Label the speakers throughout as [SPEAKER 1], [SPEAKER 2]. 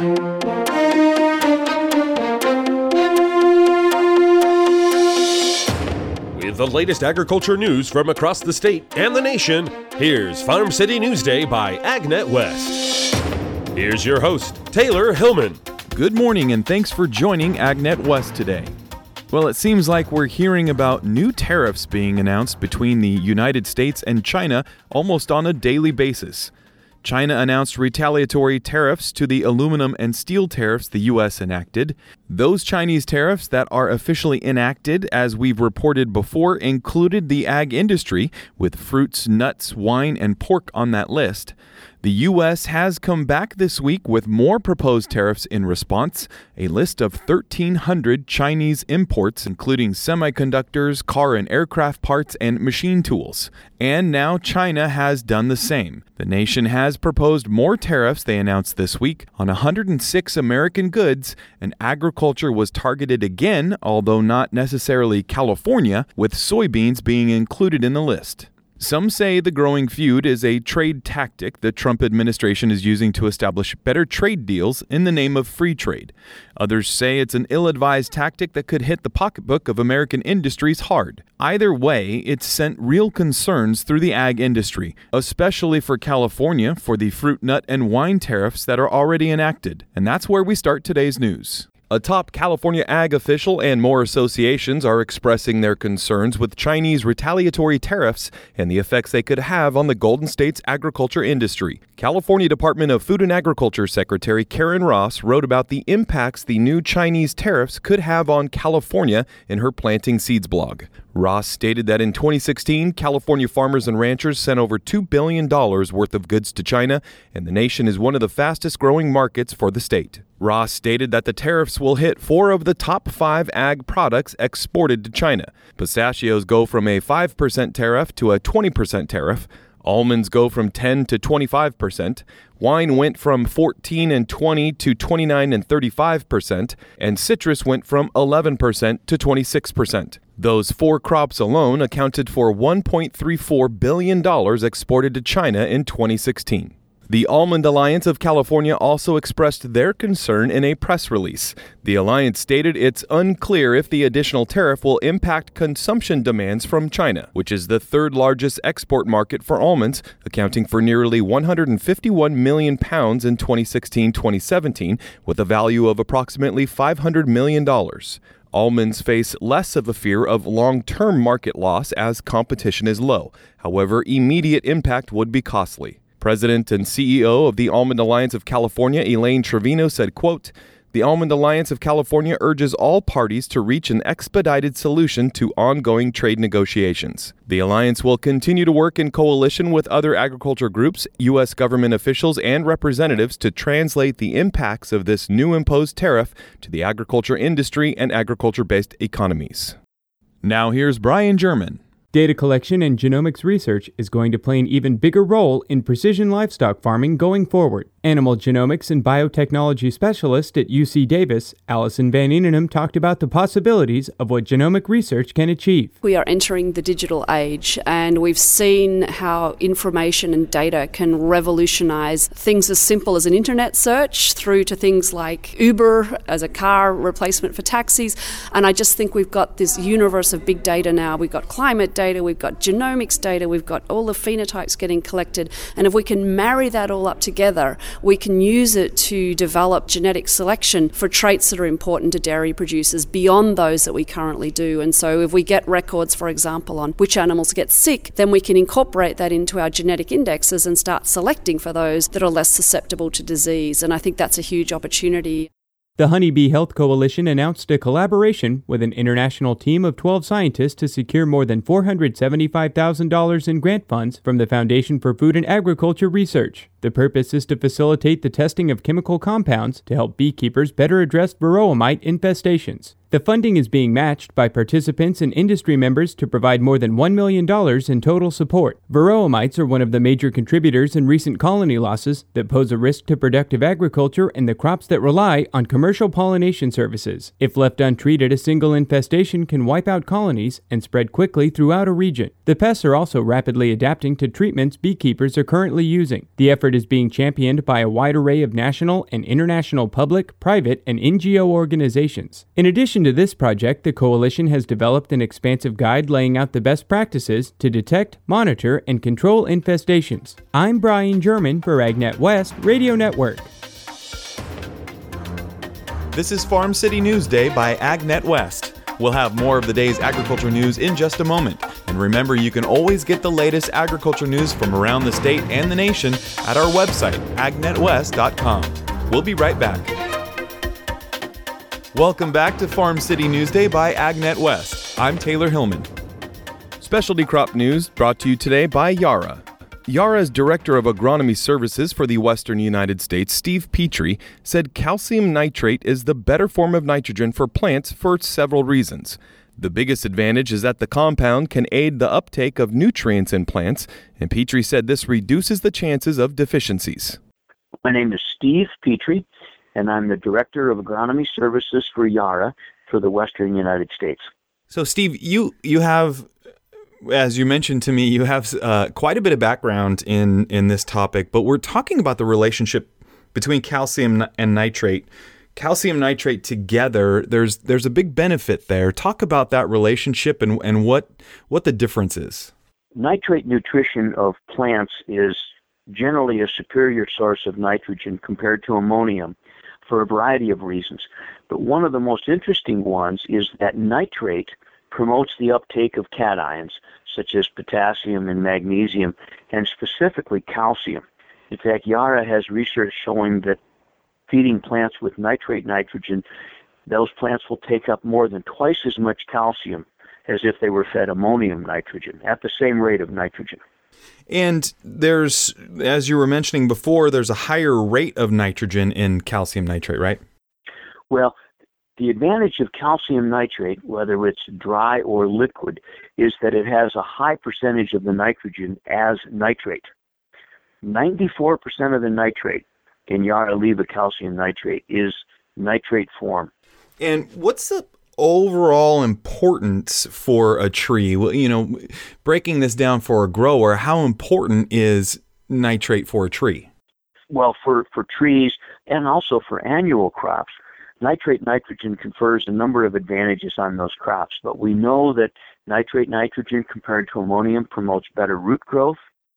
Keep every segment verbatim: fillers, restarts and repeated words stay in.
[SPEAKER 1] With the latest agriculture news from across the state and the nation, here's Farm City Newsday by AgNet West. Here's your host, Taylor Hillman.
[SPEAKER 2] Good morning and thanks for joining AgNet West today. Well, it seems like we're hearing about new tariffs being announced between the United States and China almost on a daily basis. China announced retaliatory tariffs to the aluminum and steel tariffs the U S enacted. Those Chinese tariffs that are officially enacted, as we've reported before, included the ag industry, with fruits, nuts, wine, and pork on that list. The U S has come back this week with more proposed tariffs in response, a list of thirteen hundred Chinese imports, including semiconductors, car and aircraft parts, and machine tools. And now China has done the same. The nation has proposed more tariffs, they announced this week, on one hundred six American goods, and agriculture was targeted again, although not necessarily California, with soybeans being included in the list. Some say the growing feud is a trade tactic the Trump administration is using to establish better trade deals in the name of free trade. Others say it's an ill-advised tactic that could hit the pocketbook of American industries hard. Either way, it's sent real concerns through the ag industry, especially for California for the fruit, nut, and wine tariffs that are already enacted. And that's where we start today's news. A top California ag official and more associations are expressing their concerns with Chinese retaliatory tariffs and the effects they could have on the Golden State's agriculture industry. California Department of Food and Agriculture Secretary Karen Ross wrote about the impacts the new Chinese tariffs could have on California in her Planting Seeds blog. Ross stated that in twenty sixteen, California farmers and ranchers sent over two billion dollars worth of goods to China, and the nation is one of the fastest growing markets for the state. Ross stated that the tariffs will hit four of the top five ag products exported to China. Pistachios go from a five percent tariff to a twenty percent tariff. Almonds go from ten to twenty-five percent. Wine went from fourteen and twenty to twenty-nine and thirty-five percent. And citrus went from eleven percent to twenty-six percent. Those four crops alone accounted for one point three four billion dollars exported to China in twenty sixteen. The Almond Alliance of California also expressed their concern in a press release. The alliance stated it's unclear if the additional tariff will impact consumption demands from China, which is the third largest export market for almonds, accounting for nearly one hundred fifty-one million pounds in twenty sixteen twenty seventeen, with a value of approximately five hundred million dollars. Almonds face less of a fear of long-term market loss as competition is low. However, immediate impact would be costly. President and C E O of the Almond Alliance of California, Elaine Trevino, said, quote, "The Almond Alliance of California urges all parties to reach an expedited solution to ongoing trade negotiations. The alliance will continue to work in coalition with other agriculture groups, U S government officials, and representatives to translate the impacts of this new imposed tariff to the agriculture industry and agriculture-based economies." Now here's Brian German.
[SPEAKER 3] Data collection and genomics research is going to play an even bigger role in precision livestock farming going forward. Animal genomics and biotechnology specialist at U C Davis, Allison Van Eenenham, talked about the possibilities of what genomic research can achieve.
[SPEAKER 4] We are entering the digital age, and we've seen how information and data can revolutionize things as simple as an internet search through to things like Uber as a car replacement for taxis. And I just think we've got this universe of big data now. We've got climate data, we've got genomics data, we've got all the phenotypes getting collected. And if we can marry that all up together, we can use it to develop genetic selection for traits that are important to dairy producers beyond those that we currently do. And so if we get records, for example, on which animals get sick, then we can incorporate that into our genetic indexes and start selecting for those that are less susceptible to disease. And I think that's a huge opportunity.
[SPEAKER 3] The Honeybee Health Coalition announced a collaboration with an international team of twelve scientists to secure more than four hundred seventy-five thousand dollars in grant funds from the Foundation for Food and Agriculture Research. The purpose is to facilitate the testing of chemical compounds to help beekeepers better address varroa mite infestations. The funding is being matched by participants and industry members to provide more than one million dollars in total support. Varroa mites are one of the major contributors in recent colony losses that pose a risk to productive agriculture and the crops that rely on commercial pollination services. If left untreated, a single infestation can wipe out colonies and spread quickly throughout a region. The pests are also rapidly adapting to treatments beekeepers are currently using. The effort is being championed by a wide array of national and international public, private, and N G O organizations. In addition to this project, the coalition has developed an expansive guide laying out the best practices to detect, monitor, and control infestations. I'm Brian German for AgNet West Radio Network.
[SPEAKER 2] This is Farm City Newsday by AgNet West. We'll have more of the day's agriculture news in just a moment. And remember, you can always get the latest agriculture news from around the state and the nation at our website, ag net west dot com. We'll be right back. Welcome back to Farm City Newsday by AgNet West. I'm Taylor Hillman. Specialty crop news brought to you today by Yara. Yara's Director of Agronomy Services for the Western United States, Steve Petrie, said calcium nitrate is the better form of nitrogen for plants for several reasons. The biggest advantage is that the compound can aid the uptake of nutrients in plants, and Petrie said this reduces the chances of deficiencies.
[SPEAKER 5] My name is Steve Petrie, and I'm the Director of Agronomy Services for Yara for the Western United States.
[SPEAKER 2] So, Steve, you you have, as you mentioned to me, you have uh, quite a bit of background in, in this topic, but we're talking about the relationship between calcium and nitrate. Calcium nitrate together, there's there's a big benefit there. Talk about that relationship and, and what what the difference is.
[SPEAKER 5] Nitrate nutrition of plants is generally a superior source of nitrogen compared to ammonium for a variety of reasons. But one of the most interesting ones is that nitrate promotes the uptake of cations, such as potassium and magnesium, and specifically calcium. In fact, Yara has research showing that feeding plants with nitrate nitrogen, those plants will take up more than twice as much calcium as if they were fed ammonium nitrogen at the same rate of nitrogen.
[SPEAKER 2] And there's, as you were mentioning before, there's a higher rate of nitrogen in calcium nitrate, right?
[SPEAKER 5] Well, the advantage of calcium nitrate, whether it's dry or liquid, is that it has a high percentage of the nitrogen as nitrate. ninety-four percent of the nitrate in Yara Leva calcium nitrate is nitrate form.
[SPEAKER 2] And what's the overall importance for a tree? Well, you know, breaking this down for a grower, how important is nitrate for a tree?
[SPEAKER 5] Well, for, for trees and also for annual crops, nitrate nitrogen confers a number of advantages on those crops. But we know that nitrate nitrogen compared to ammonium promotes better root growth,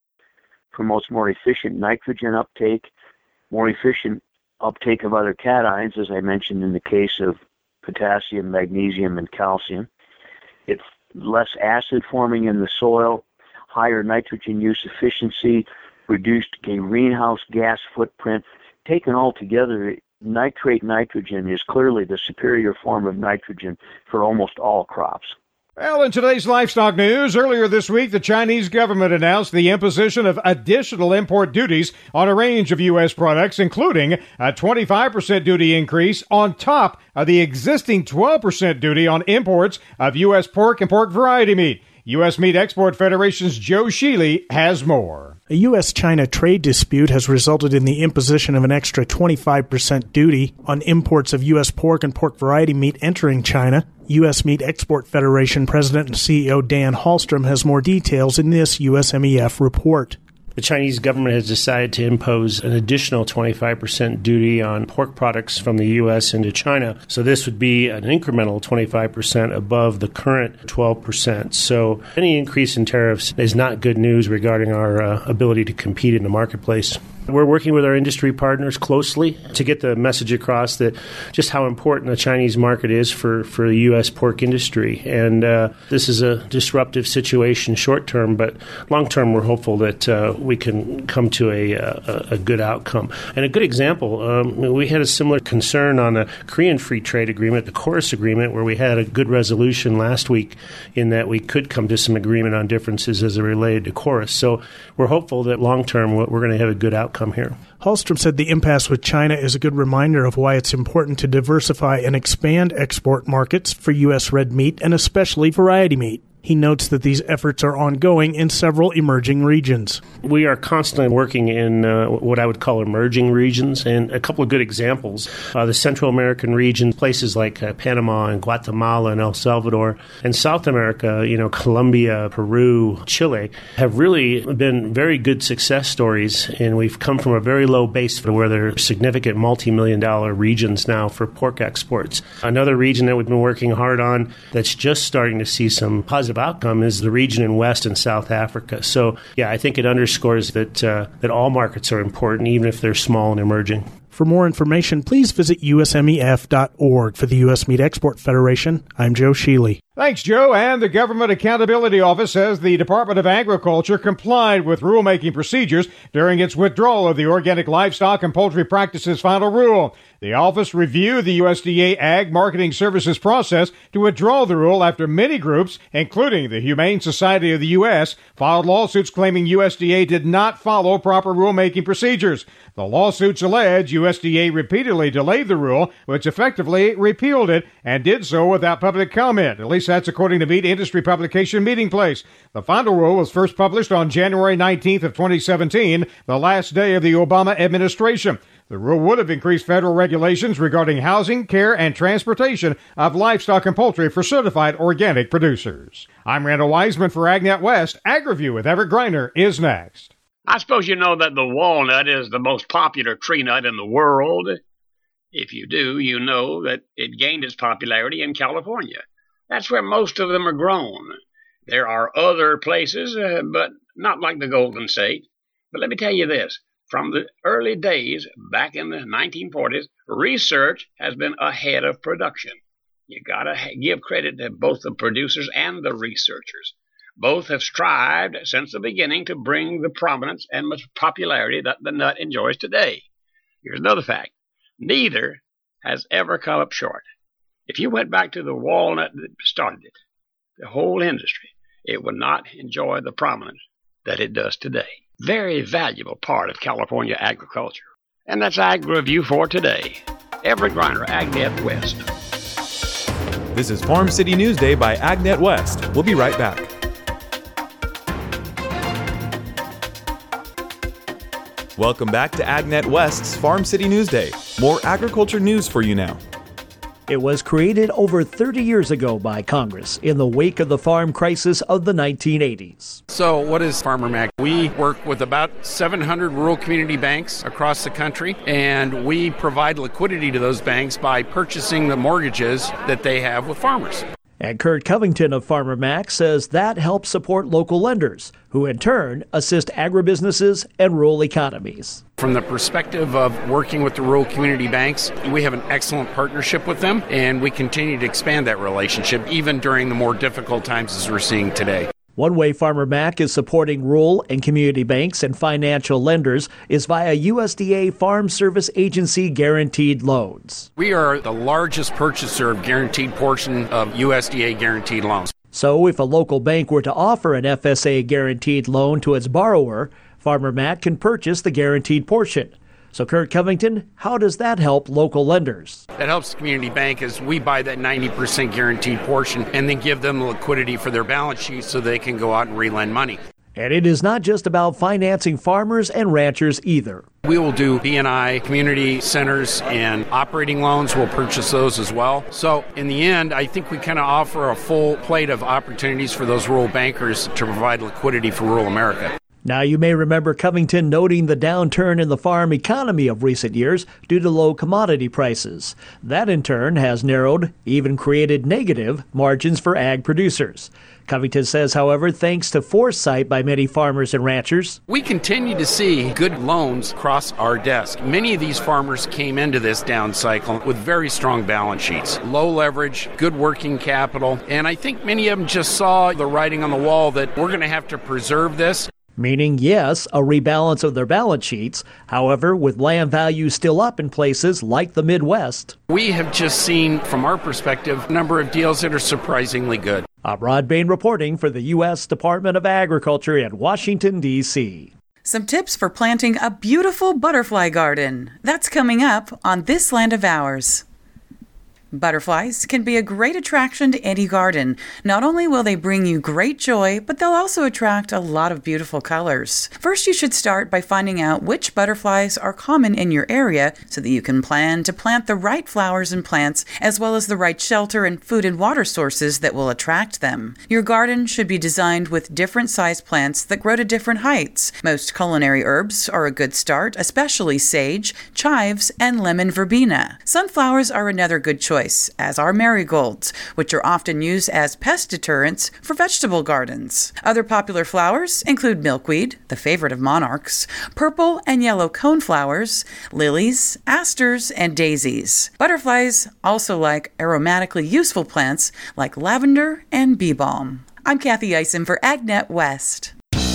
[SPEAKER 5] promotes more efficient nitrogen uptake, more efficient uptake of other cations, as I mentioned in the case of potassium, magnesium, and calcium. It's less acid forming in the soil, higher nitrogen use efficiency, reduced greenhouse gas footprint. Taken all together, nitrate nitrogen is clearly the superior form of nitrogen for almost all crops.
[SPEAKER 6] Well, in today's livestock news, earlier this week, the Chinese government announced the imposition of additional import duties on a range of U S products, including a twenty-five percent duty increase on top of the existing twelve percent duty on imports of U S pork and pork variety meat. U S Meat Export Federation's Joe Sheely has more.
[SPEAKER 7] A U S China trade dispute has resulted in the imposition of an extra twenty-five percent duty on imports of U S pork and pork variety meat entering China. U S Meat Export Federation President and C E O Dan Hallstrom has more details in this U S M E F report.
[SPEAKER 8] The Chinese government has decided to impose an additional twenty-five percent duty on pork products from the U S into China. So this would be an incremental twenty-five percent above the current twelve percent. So any increase in tariffs is not good news regarding our uh, ability to compete in the marketplace. We're working with our industry partners closely to get the message across that just how important the Chinese market is for, for the U S pork industry. And uh, this is a disruptive situation short term, but long term we're hopeful that uh, we can come to a, a, a good outcome. And a good example, um, we had a similar concern on the Korean Free Trade Agreement, the KORUS agreement, where we had a good resolution last week in that we could come to some agreement on differences as it related to KORUS. So we're hopeful that long term we're going to have a good outcome outcome here.
[SPEAKER 7] Hallstrom said the impasse with China is a good reminder of why it's important to diversify and expand export markets for U S red meat and especially variety meat. He notes that these efforts are ongoing in several emerging regions.
[SPEAKER 8] We are constantly working in uh, what I would call emerging regions, and a couple of good examples. Uh, the Central American region, places like uh, Panama and Guatemala and El Salvador, and South America, you know, Colombia, Peru, Chile, have really been very good success stories, and we've come from a very low base where there are significant multi-million dollar regions now for pork exports. Another region that we've been working hard on that's just starting to see some positive outcome is the region in West and South Africa. So, yeah, I think it underscores that uh, that all markets are important, even if they're small and emerging.
[SPEAKER 7] For more information, please visit U S M E F dot org. For the U S Meat Export Federation, I'm Joe Shealy.
[SPEAKER 6] Thanks, Joe. And the Government Accountability Office says the Department of Agriculture complied with rulemaking procedures during its withdrawal of the Organic Livestock and Poultry Practices Final Rule. The office reviewed the U S D A Ag Marketing Services process to withdraw the rule after many groups, including the Humane Society of the U S, filed lawsuits claiming U S D A did not follow proper rulemaking procedures. The lawsuits allege U S D A repeatedly delayed the rule, which effectively repealed it, and did so without public comment. At least that's according to meat industry publication Meeting Place. The final rule was first published on January nineteenth of twenty seventeen, the last day of the Obama administration. The rule would have increased federal regulations regarding housing, care, and transportation of livestock and poultry for certified organic producers. I'm Randall Wiseman for AgNet West. AgReview with Everett Griner is next.
[SPEAKER 9] I suppose you know that the walnut is the most popular tree nut in the world. If you do, you know that it gained its popularity in California. That's where most of them are grown. There are other places, uh, but not like the Golden State. But let me tell you this. From the early days, back in the nineteen forties, research has been ahead of production. You gotta give credit to both the producers and the researchers. Both have strived since the beginning to bring the prominence and much popularity that the nut enjoys today. Here's another fact. Neither has ever come up short. If you went back to the walnut that started it, the whole industry, it would not enjoy the prominence that it does today. Very valuable part of California agriculture. And that's Ag Review for today. Everett Griner, AgNet West.
[SPEAKER 2] This is Farm City Newsday by AgNet West. We'll be right back. Welcome back to AgNet West's Farm City Newsday. More agriculture news for you now.
[SPEAKER 10] It was created over thirty years ago by Congress in the wake of the farm crisis of the nineteen eighties.
[SPEAKER 11] So what is Farmer Mac? We work with about seven hundred rural community banks across the country, and we provide liquidity to those banks by purchasing the mortgages that they have with farmers.
[SPEAKER 10] And Kurt Covington of Farmer Mac says that helps support local lenders, who in turn assist agribusinesses and rural economies.
[SPEAKER 11] From the perspective of working with the rural community banks, we have an excellent partnership with them, and we continue to expand that relationship even during the more difficult times as we're seeing today.
[SPEAKER 10] One way Farmer Mac is supporting rural and community banks and financial lenders is via U S D A Farm Service Agency guaranteed loans.
[SPEAKER 11] We are the largest purchaser of guaranteed portion of U S D A guaranteed loans.
[SPEAKER 10] So if a local bank were to offer an F S A guaranteed loan to its borrower, Farmer Mac can purchase the guaranteed portion. So Kurt Covington, how does that help local lenders?
[SPEAKER 11] That helps the community bank as we buy that ninety percent guaranteed portion and then give them liquidity for their balance sheet so they can go out and relend money.
[SPEAKER 10] And it is not just about financing farmers and ranchers either.
[SPEAKER 11] We will do B and I, community centers, and operating loans. We'll purchase those as well. So in the end, I think we kind of offer a full plate of opportunities for those rural bankers to provide liquidity for rural America.
[SPEAKER 10] Now, you may remember Covington noting the downturn in the farm economy of recent years due to low commodity prices. That, in turn, has narrowed, even created negative, margins for ag producers. Covington says, however, thanks to foresight by many farmers and ranchers,
[SPEAKER 11] we continue to see good loans cross our desk. Many of these farmers came into this down cycle with very strong balance sheets, low leverage, good working capital, and I think many of them just saw the writing on the wall that we're going to have to preserve this.
[SPEAKER 10] Meaning, yes, a rebalance of their balance sheets. However, with land values still up in places like the Midwest.
[SPEAKER 11] We have just seen, from our perspective, a number of deals that are surprisingly good.
[SPEAKER 10] I'm Rod Bain reporting for the U S Department of Agriculture in Washington, D C
[SPEAKER 12] Some tips for planting a beautiful butterfly garden. That's coming up on This Land of Ours. Butterflies can be a great attraction to any garden. Not only will they bring you great joy, but they'll also attract a lot of beautiful colors. First, you should start by finding out which butterflies are common in your area so that you can plan to plant the right flowers and plants, as well as the right shelter and food and water sources that will attract them. Your garden should be designed with different size plants that grow to different heights. Most culinary herbs are a good start, especially sage, chives, and lemon verbena. Sunflowers are another good choice, as are marigolds, which are often used as pest deterrents for vegetable gardens. Other popular flowers include milkweed, the favorite of monarchs, purple and yellow coneflowers, lilies, asters, and daisies. Butterflies also like aromatically useful plants like lavender and bee balm. I'm Kathy Eisen for AgNet West.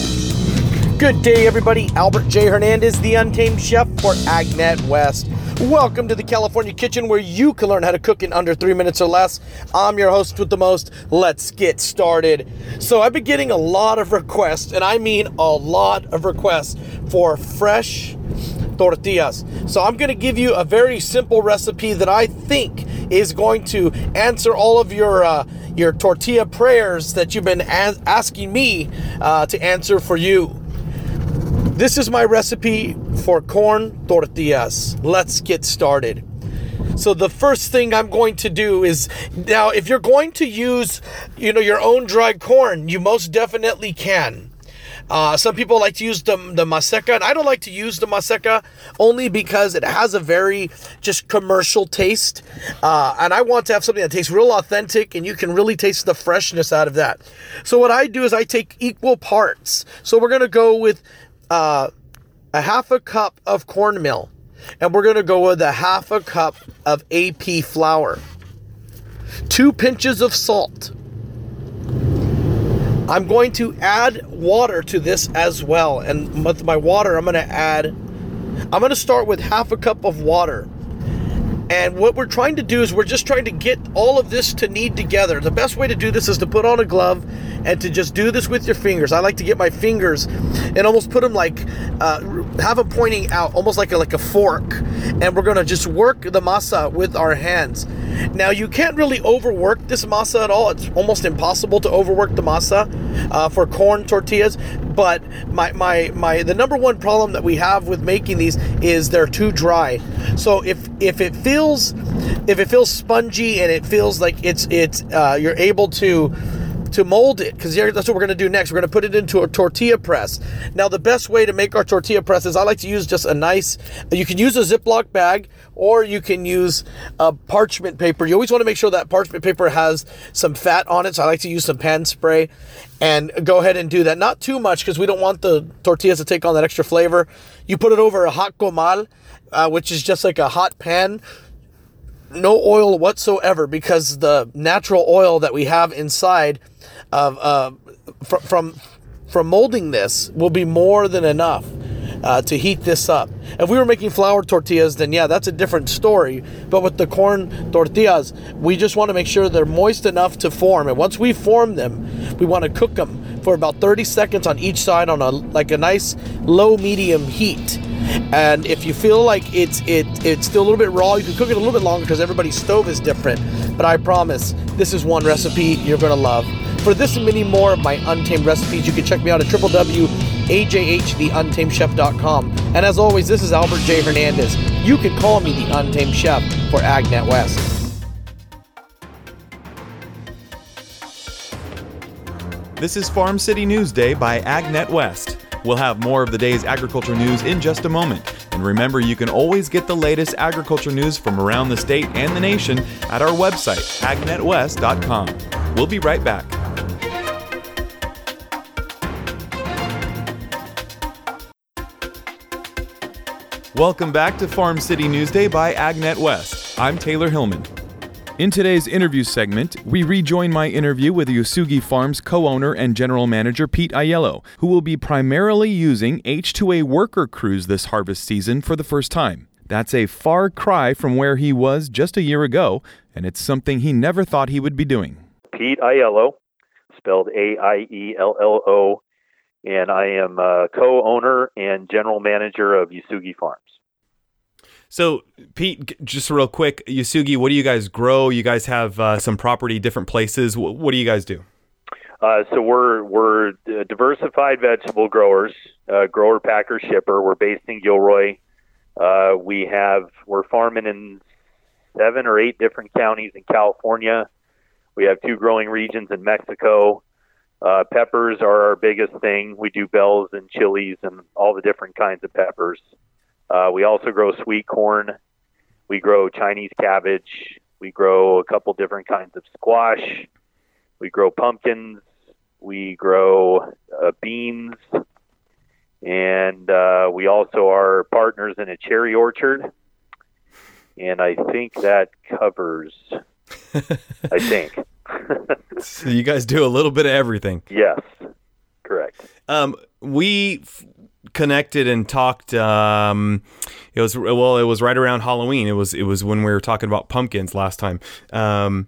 [SPEAKER 13] Good day, everybody. Albert J. Hernandez, the Untamed Chef for AgNet West. Welcome to the California Kitchen, where you can learn how to cook in under three minutes or less. I'm your host with the most. Let's get started. So I've been getting a lot of requests, and I mean a lot of requests for fresh tortillas. So I'm going to give you a very simple recipe that I think is going to answer all of your uh, your tortilla prayers that you've been as- asking me uh, to answer for you. This is my recipe for corn tortillas. Let's get started. So the first thing I'm going to do is, now if you're going to use, you know, your own dried corn, you most definitely can. Uh, some people like to use the, the maseca, and I don't like to use the maseca only because it has a very just commercial taste. Uh, and I want to have something that tastes real authentic, and you can really taste the freshness out of that. So what I do is I take equal parts. So we're going to go with Uh, a half a cup of cornmeal, and we're going to go with a half a cup of A P flour, two pinches of salt. I'm going to add water to this as well, and with my water, I'm going to add, I'm going to start with half a cup of water. And what we're trying to do is we're just trying to get all of this to knead together. The best way to do this is to put on a glove and to just do this with your fingers. I like to get my fingers and almost put them like, uh, have them pointing out, almost like a, like a fork. And we're going to just work the masa with our hands. Now, you can't really overwork this masa at all. It's almost impossible to overwork the masa uh, for corn tortillas. But my, my, my, the number one problem that we have with making these is they're too dry. So if, if it feels, if it feels spongy and it feels like it's, it's, uh, you're able to, to mold it, because that's what we're going to do next. We're going to put it into a tortilla press. Now, the best way to make our tortilla press is I like to use just a nice, you can use a Ziploc bag, or you can use a parchment paper. You always want to make sure that parchment paper has some fat on it, so I like to use some pan spray and go ahead and do that. Not too much, because we don't want the tortillas to take on that extra flavor. You put it over a hot comal, uh, which is just like a hot pan. No oil whatsoever, because the natural oil that we have inside of uh, fr- from from molding this will be more than enough uh, to heat this up. If we were making flour tortillas, then yeah, that's a different story. But with the corn tortillas, we just want to make sure they're moist enough to form. And once we form them, we want to cook them for about thirty seconds on each side on a like a nice low medium heat. And if you feel like it's it it's still a little bit raw, you can cook it a little bit longer because everybody's stove is different. But I promise, this is one recipe you're going to love. For this and many more of my Untamed recipes, you can check me out at w w w dot a j h the untamed chef dot com. And as always, this is Albert J. Hernandez. You can call me the Untamed Chef for AgNet West.
[SPEAKER 2] This is Farm City Newsday by AgNet West. We'll have more of the day's agriculture news in just a moment. And remember, you can always get the latest agriculture news from around the state and the nation at our website, ag net west dot com. We'll be right back. Welcome back to Farm City Newsday by AgNet West. I'm Taylor Hillman. In today's interview segment, we rejoin my interview with Yasugi Farms co-owner and general manager Pete Aiello, who will be primarily using H two A worker crews this harvest season for the first time. That's a far cry from where he was just a year ago, and it's something he never thought he would be doing.
[SPEAKER 14] Pete Aiello, spelled A I E L L O, and I am a co-owner and general manager of Yasugi Farms.
[SPEAKER 2] So, Pete, just real quick, Yasugi, what do you guys grow? You guys have uh, some property, different places. What, what do you guys do?
[SPEAKER 14] Uh, so we're we're diversified vegetable growers, uh, grower, packer, shipper. We're based in Gilroy. Uh, we have we're farming in seven or eight different counties in California. We have two growing regions in Mexico. Uh, peppers are our biggest thing. We do bells and chilies and all the different kinds of peppers. Uh, we also grow sweet corn. We grow Chinese cabbage. We grow a couple different kinds of squash. We grow pumpkins. We grow uh, beans. And uh, we also are partners in a cherry orchard. And I think that covers, I think.
[SPEAKER 2] So you guys do a little bit of everything.
[SPEAKER 14] Yes, correct.
[SPEAKER 2] Um, we f- connected and talked. Um, it was well, it was right around Halloween. It was it was when we were talking about pumpkins last time. Um,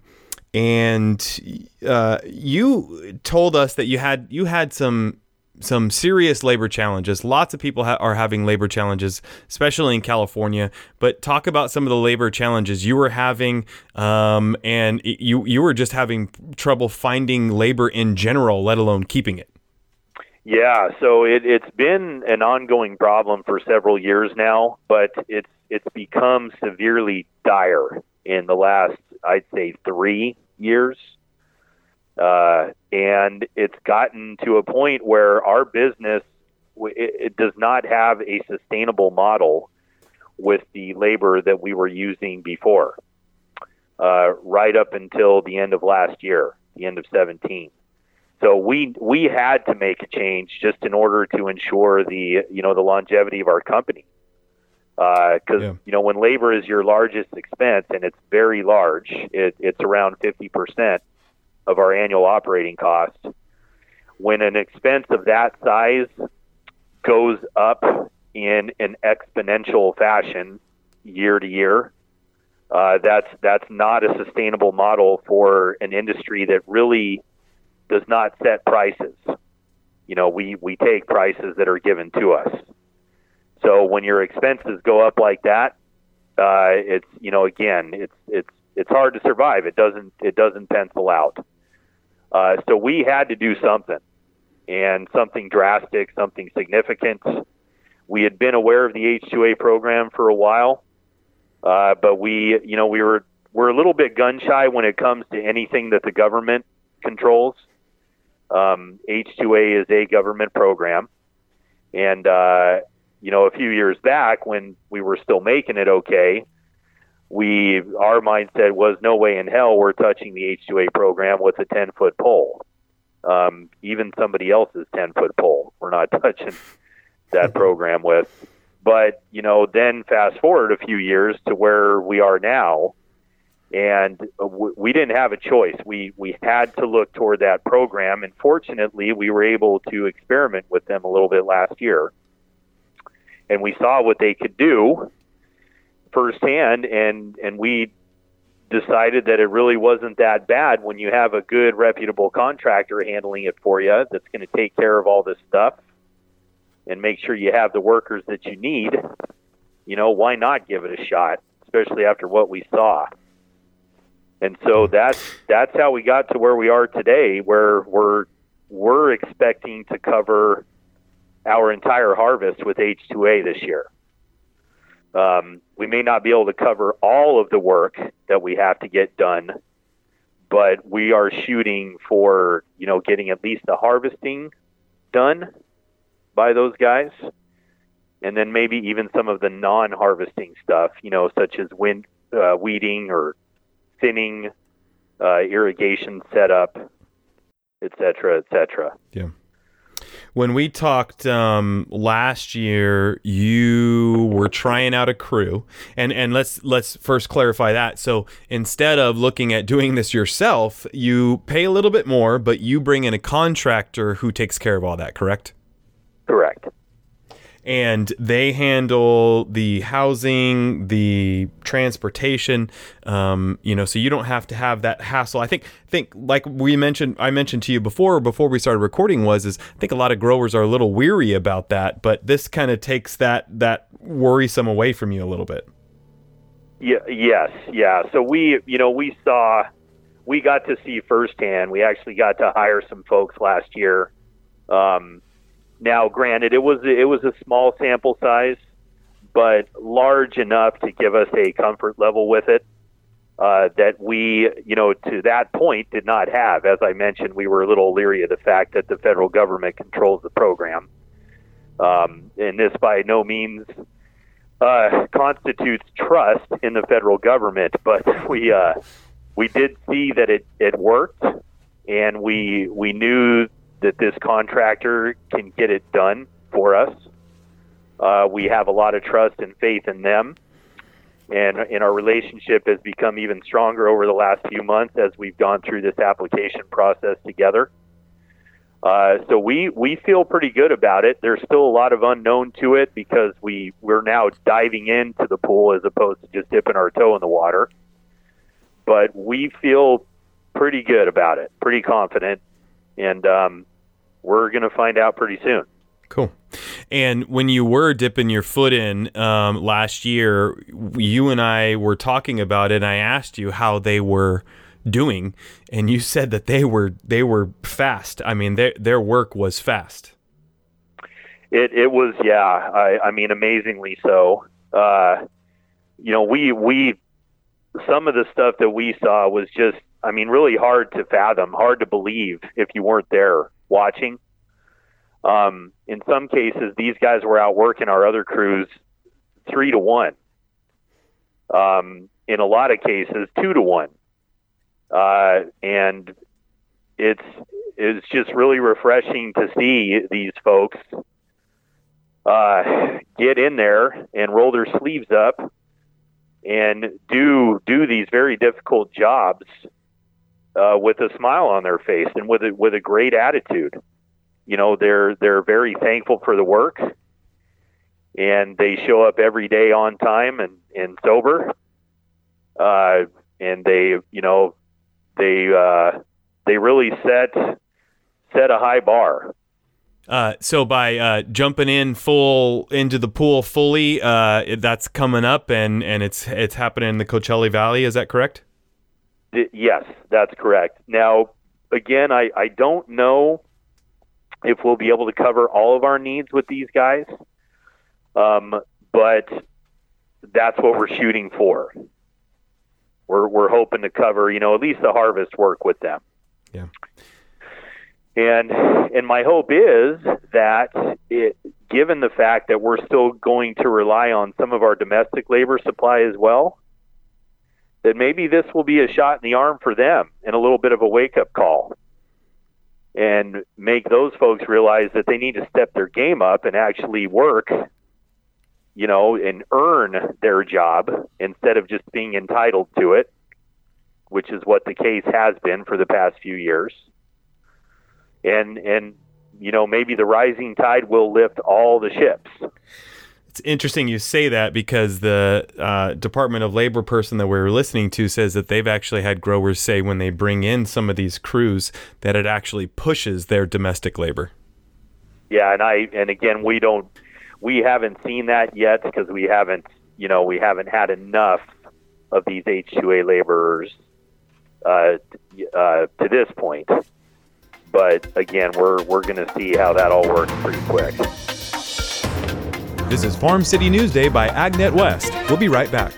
[SPEAKER 2] and uh, you told us that you had you had some some serious labor challenges. Lots of people ha- are having labor challenges, especially in California. But talk about some of the labor challenges you were having, um, and you you were just having trouble finding labor in general, let alone keeping it.
[SPEAKER 14] Yeah, so it, it's been an ongoing problem for several years now, but it's it's become severely dire in the last, I'd say, three years. Uh, and it's gotten to a point where our business, it, it does not have a sustainable model with the labor that we were using before, uh, right up until the end of last year, the end of seventeen. So we we had to make a change just in order to ensure the you know the longevity of our company, because uh, yeah. you know when labor is your largest expense, and it's very large, it, it's around fifty percent of our annual operating cost. When an expense of that size goes up in an exponential fashion year to year, uh, that's that's not a sustainable model for an industry that really does not set prices. You know, we, we take prices that are given to us. So when your expenses go up like that, uh, it's, you know, again, it's, it's, it's hard to survive. It doesn't, it doesn't pencil out. Uh, so we had to do something, and something drastic, something significant. We had been aware of the H two A program for a while, uh, but we, you know, we were, we're a little bit gun shy when it comes to anything that the government controls. Um, H two A is a government program. And, uh, you know, a few years back when we were still making it okay, we, our mindset was no way in hell we're touching the H two A program with a ten foot pole. Um, even somebody else's ten foot pole, we're not touching that program with. But, you know, then fast forward a few years to where we are now, and we didn't have a choice. We we had to look toward that program, and fortunately, we were able to experiment with them a little bit last year, and we saw what they could do firsthand, and and we decided that it really wasn't that bad when you have a good, reputable contractor handling it for you that's going to take care of all this stuff and make sure you have the workers that you need. You know, why not give it a shot, especially after what we saw? And so that's that's how we got to where we are today, where we're we're expecting to cover our entire harvest with H two A this year. Um, we may not be able to cover all of the work that we have to get done, but we are shooting for, you know, getting at least the harvesting done by those guys, and then maybe even some of the non-harvesting stuff, you know, such as wind, uh, weeding or thinning, uh, irrigation setup, et cetera, et cetera.
[SPEAKER 2] Yeah. When we talked um, last year, you were trying out a crew, and, and let's let's first clarify that. So instead of looking at doing this yourself, you pay a little bit more, but you bring in a contractor who takes care of all that, correct?
[SPEAKER 14] Correct.
[SPEAKER 2] and they handle the housing, the transportation, um, you know, so you don't have to have that hassle. I think, think like we mentioned, I mentioned to you before, before we started recording was, is I think a lot of growers are a little weary about that, but this kind of takes that, that worrisome away from you a little bit.
[SPEAKER 14] Yeah, yes, yeah. So we, you know, we saw, we got to see firsthand, we actually got to hire some folks last year. Um, Now, granted, it was it was a small sample size, but large enough to give us a comfort level with it uh, that we, you know, to that point did not have. As I mentioned, we were a little leery of the fact that the federal government controls the program. Um, and this by no means uh, constitutes trust in the federal government, but we uh, we did see that it, it worked, and we we knew that this contractor can get it done for us. Uh, we have a lot of trust and faith in them, and, and our relationship has become even stronger over the last few months as we've gone through this application process together. Uh, so we, we feel pretty good about it. There's still a lot of unknown to it because we, we're now diving into the pool as opposed to just dipping our toe in the water. But we feel pretty good about it, pretty confident, and um, we're going to find out pretty soon.
[SPEAKER 2] Cool. And when you were dipping your foot in um, last year, you and I were talking about it, and I asked you how they were doing, and you said that they were they were fast. I mean, their their work was fast.
[SPEAKER 14] It it was, yeah. I, I mean, amazingly so. Uh, you know, we we some of the stuff that we saw was just, I mean, really hard to fathom, hard to believe if you weren't there watching. Um, in some cases, these guys were out working our other crews three to one. Um, in a lot of cases, two to one. Uh, and it's it's just really refreshing to see these folks uh, get in there and roll their sleeves up and do do these very difficult jobs uh, with a smile on their face and with a, with a great attitude. You know, they're they're very thankful for the work, and they show up every day on time and, and sober. Uh, and they, you know, they uh, they really set set a high bar.
[SPEAKER 2] Uh, so by uh, jumping in full into the pool fully, uh, that's coming up, and, and it's it's happening in the Coachella Valley. Is that correct?
[SPEAKER 14] Yes, that's correct. Now, again, I, I don't know if we'll be able to cover all of our needs with these guys, um, but that's what we're shooting for. We're we're hoping to cover, you know, at least the harvest work with them.
[SPEAKER 2] Yeah.
[SPEAKER 14] And and my hope is that, it, given the fact that we're still going to rely on some of our domestic labor supply as well, that maybe this will be a shot in the arm for them and a little bit of a wake-up call, and make those folks realize that they need to step their game up and actually work, you know, and earn their job instead of just being entitled to it, which is what the case has been for the past few years. And, and you know, maybe the rising tide will lift all the ships.
[SPEAKER 2] It's interesting you say that, because the uh, Department of Labor person that we were listening to says that they've actually had growers say when they bring in some of these crews that it actually pushes their domestic labor.
[SPEAKER 14] Yeah, and I and again we don't we haven't seen that yet because we haven't you know we haven't had enough of these H two A laborers uh, uh, to this point. But again, we're we're going to see how that all works pretty quick.
[SPEAKER 2] This is Farm City Newsday by AgNet West. We'll be right back.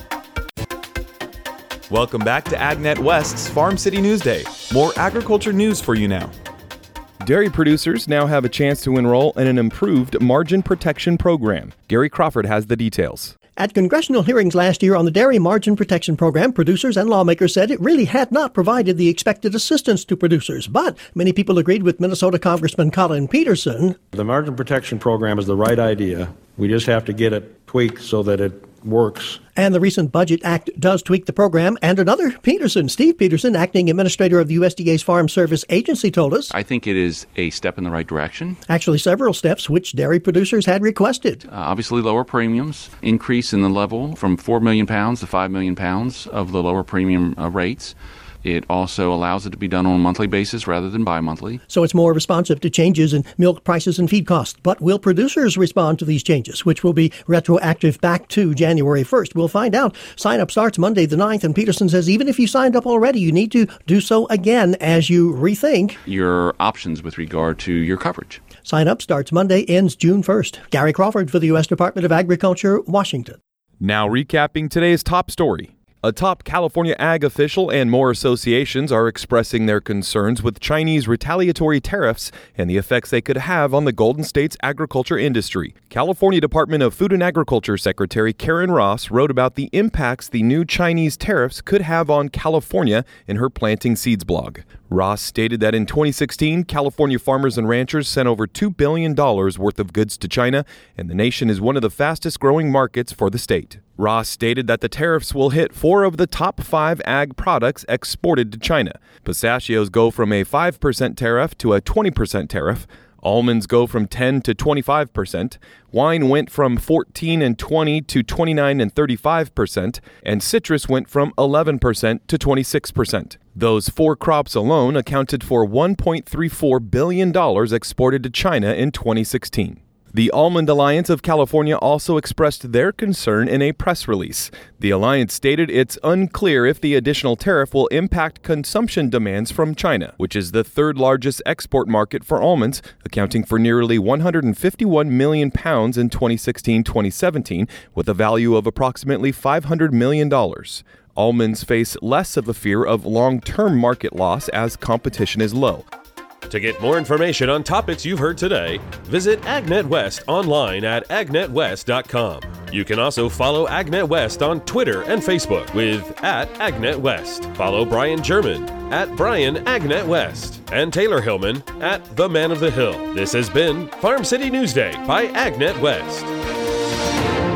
[SPEAKER 2] Welcome back to AgNet West's Farm City Newsday. More agriculture news for you now. Dairy producers now have a chance to enroll in an improved margin protection program. Gary Crawford has the details.
[SPEAKER 15] At congressional hearings last year on the Dairy Margin Protection Program, producers and lawmakers said it really had not provided the expected assistance to producers. But many people agreed with Minnesota Congressman Colin Peterson.
[SPEAKER 16] The Margin Protection Program is the right idea. We just have to get it tweaked so that it works.
[SPEAKER 15] And the recent Budget Act does tweak the program. And another Peterson, Steve Peterson, acting administrator of the U S D A's Farm Service Agency, told us.
[SPEAKER 17] I think it is a step in the right direction.
[SPEAKER 15] Actually, several steps which dairy producers had requested.
[SPEAKER 17] Uh, obviously, lower premiums, increase in the level from four million pounds to five million pounds of the lower premium uh, rates. It also allows it to be done on a monthly basis rather than bi-monthly.
[SPEAKER 15] So it's more responsive to changes in milk prices and feed costs. But will producers respond to these changes, which will be retroactive back to January first? We'll find out. Sign-up starts Monday the ninth, and Peterson says even if you signed up already, you need to do so again as you rethink
[SPEAKER 17] your options with regard to your coverage.
[SPEAKER 15] Sign-up starts Monday, ends June first. Gary Crawford for the U S Department of Agriculture, Washington.
[SPEAKER 2] Now recapping today's top story. A top California ag official and more associations are expressing their concerns with Chinese retaliatory tariffs and the effects they could have on the Golden State's agriculture industry. California Department of Food and Agriculture Secretary Karen Ross wrote about the impacts the new Chinese tariffs could have on California in her Planting Seeds blog. Ross stated that in twenty sixteen, California farmers and ranchers sent over two billion dollars worth of goods to China, and the nation is one of the fastest growing markets for the state. Ross stated that the tariffs will hit four of the top five ag products exported to China. Pistachios go from a five percent tariff to a twenty percent tariff. Almonds go from ten to twenty-five percent. Wine went from fourteen and twenty to twenty-nine and thirty-five percent. And citrus went from eleven percent to twenty-six percent. Those four crops alone accounted for one point three four billion dollars exported to China in twenty sixteen. The Almond Alliance of California also expressed their concern in a press release. The alliance stated it's unclear if the additional tariff will impact consumption demands from China, which is the third largest export market for almonds, accounting for nearly one hundred fifty-one million pounds in twenty sixteen twenty seventeen, with a value of approximately five hundred million dollars. Almonds face less of a fear of long-term market loss as competition is low.
[SPEAKER 1] To get more information on topics you've heard today, visit AgNet West online at agnet west dot com. You can also follow AgNet West on Twitter and Facebook with at AgNet West. Follow Brian German at Brian AgNet West and Taylor Hillman at The Man of the Hill. This has been Farm City Newsday by AgNet West.